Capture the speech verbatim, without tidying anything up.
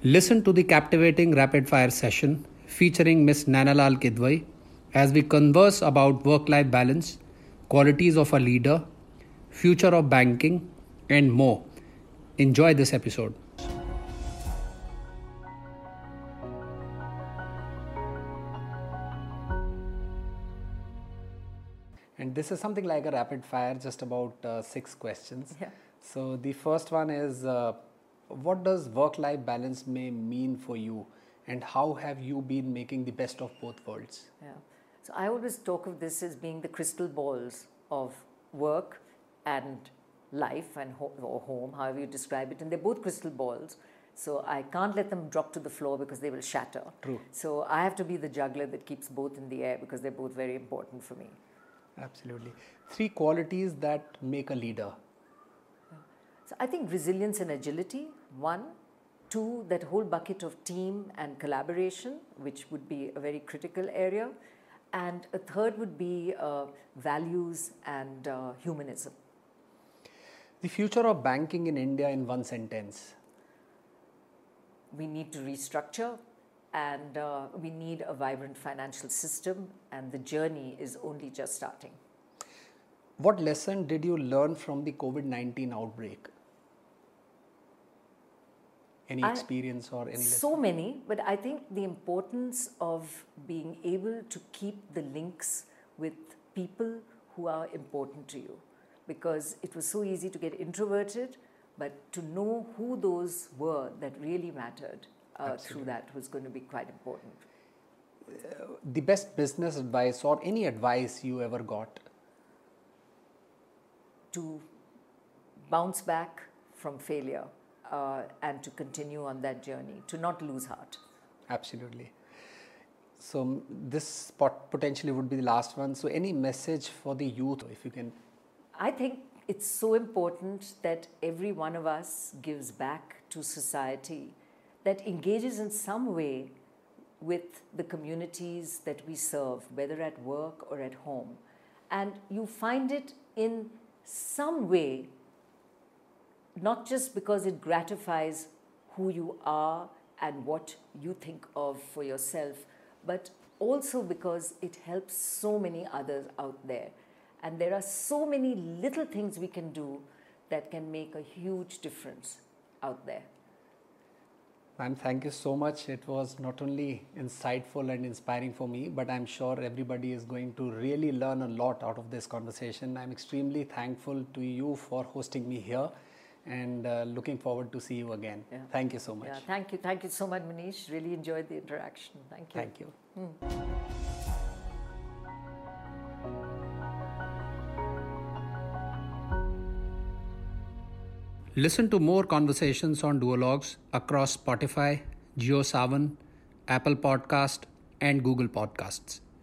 Listen to the captivating rapid fire session featuring Miss Nanalal Kidwai as we converse about work-life balance, qualities of a leader, future of banking, and more. Enjoy this episode. And this is something like a rapid fire, just about uh, six questions. Yeah. So the first one is, uh, what does work-life balance may mean for you, and how have you been making the best of both worlds? Yeah. So I always talk of this as being the crystal balls of work and life and ho- or home, however you describe it, and they're both crystal balls. So I can't let them drop to the floor because they will shatter. True. So I have to be the juggler that keeps both in the air because they're both very important for me. Absolutely. Three qualities that make a leader. So I think resilience and agility, one. Two, that whole bucket of team and collaboration, which would be a very critical area. And a third would be uh, values and uh, humanism. The future of banking in India in one sentence. We need to restructure and uh, we need a vibrant financial system, and the journey is only just starting. What lesson did you learn from the COVID nineteen outbreak? Any I, experience or any lesson? So many, but I think the importance of being able to keep the links with people who are important to you, because it was so easy to get introverted, but to know who those were that really mattered uh, through that was going to be quite important. Uh, the best business advice or any advice you ever got? To bounce back from failure uh, and to continue on that journey, to not lose heart. Absolutely. So this spot potentially would be the last one. So any message for the youth, if you can? I think it's so important that every one of us gives back to society, that engages in some way with the communities that we serve, whether at work or at home. And you find it in some way, not just because it gratifies who you are and what you think of for yourself, but also because it helps so many others out there. And there are so many little things we can do that can make a huge difference out there. Ma'am, thank you so much. It was not only insightful and inspiring for me, but I'm sure everybody is going to really learn a lot out of this conversation. I'm extremely thankful to you for hosting me here, and uh, looking forward to see you again. Yeah. Thank you so much. Yeah, thank you. Thank you so much, Manish. Really enjoyed the interaction. Thank you. Thank you. Hmm. Listen to more conversations on Duologues across Spotify, JioSaavn, Apple Podcast, and Google Podcasts.